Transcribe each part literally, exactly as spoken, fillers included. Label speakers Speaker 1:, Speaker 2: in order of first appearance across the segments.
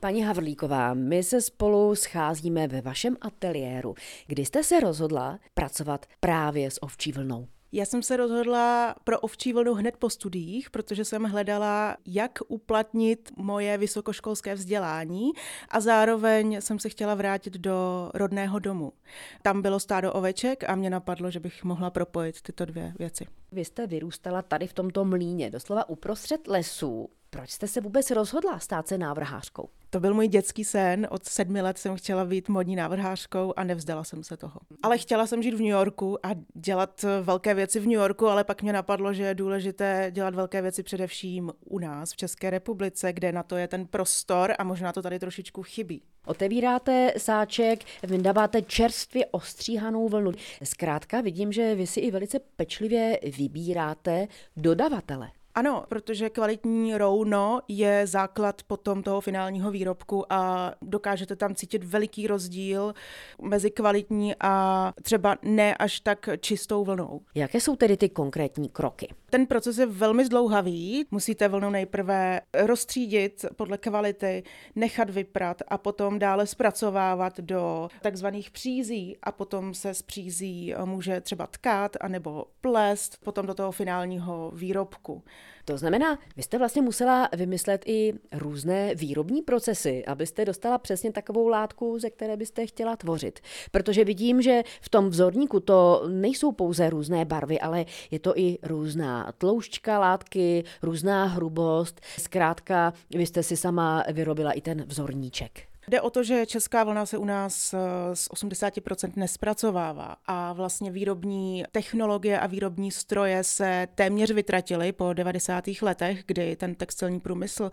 Speaker 1: Paní Havlíková, my se spolu scházíme ve vašem ateliéru. Kdy jste se rozhodla pracovat právě s ovčí vlnou?
Speaker 2: Já jsem se rozhodla pro ovčí vlnu hned po studiích, protože jsem hledala, jak uplatnit moje vysokoškolské vzdělání a zároveň jsem se chtěla vrátit do rodného domu. Tam bylo stádo oveček a mě napadlo, že bych mohla propojit tyto dvě věci.
Speaker 1: Vy jste vyrůstala tady v tomto mlýně, doslova uprostřed lesů. Proč jste se vůbec rozhodla stát se návrhářkou?
Speaker 2: To byl můj dětský sen, od sedmi let jsem chtěla být módní návrhářkou a nevzdala jsem se toho. Ale chtěla jsem žít v New Yorku a dělat velké věci v New Yorku, ale pak mě napadlo, že je důležité dělat velké věci především u nás v České republice, kde na to je ten prostor a možná to tady trošičku chybí.
Speaker 1: Otevíráte sáček, vyndáváte čerstvě ostříhanou vlnu. Zkrátka vidím, že vy si i velice pečlivě vybíráte dodavatele.
Speaker 2: Ano, protože kvalitní rouno je základ potom toho finálního výrobku a dokážete tam cítit veliký rozdíl mezi kvalitní a třeba ne až tak čistou vlnou.
Speaker 1: Jaké jsou tedy ty konkrétní kroky?
Speaker 2: Ten proces je velmi zdlouhavý. Musíte vlnu nejprve rozstřídit podle kvality, nechat vyprat a potom dále zpracovávat do takzvaných přízí a potom se z přízí může třeba tkát anebo plést potom do toho finálního výrobku.
Speaker 1: To znamená, vy jste vlastně musela vymyslet i různé výrobní procesy, abyste dostala přesně takovou látku, ze které byste chtěla tvořit. Protože vidím, že v tom vzorníku to nejsou pouze různé barvy, ale je to i různá tloušťka látky, různá hrubost. Zkrátka, vy jste si sama vyrobila i ten vzorníček.
Speaker 2: Jde o to, že česká vlna se u nás z osmdesát procent nespracovává a vlastně výrobní technologie a výrobní stroje se téměř vytratily po devadesátých letech, kdy ten textilní průmysl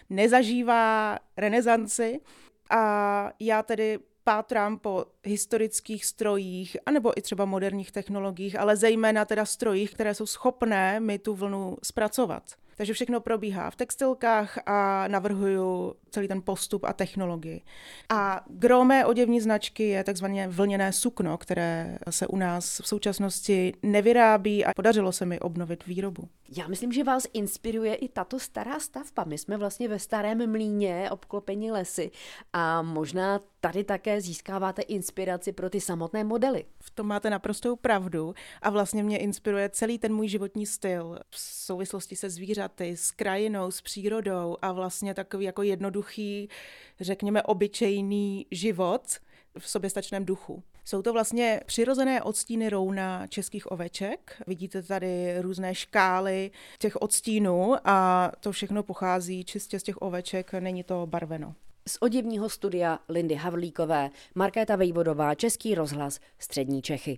Speaker 2: nezažívá renesanci a já tedy pátrám po historických strojích, anebo i třeba moderních technologiích, ale zejména teda strojích, které jsou schopné mi tu vlnu zpracovat. Takže všechno probíhá v textilkách a navrhuju celý ten postup a technologii. A gro mé oděvní značky je takzvané vlněné sukno, které se u nás v současnosti nevyrábí a podařilo se mi obnovit výrobu.
Speaker 1: Já myslím, že vás inspiruje i tato stará stavba. My jsme vlastně ve starém mlýně obklopeni lesy a možná tady také získáváte inspiraci pro ty samotné modely.
Speaker 2: V tom máte naprostou pravdu a vlastně mě inspiruje celý ten můj životní styl v souvislosti se zvířaty, s krajinou, s přírodou a vlastně takový jako jednoduchý, řekněme obyčejný život v soběstačném duchu. Jsou to vlastně přirozené odstíny rouna českých oveček. Vidíte tady různé škály těch odstínů a to všechno pochází čistě z těch oveček, není to barveno.
Speaker 1: Z oděvního studia Lindy Havlíkové, Markéta Vejvodová, Český rozhlas, Střední Čechy.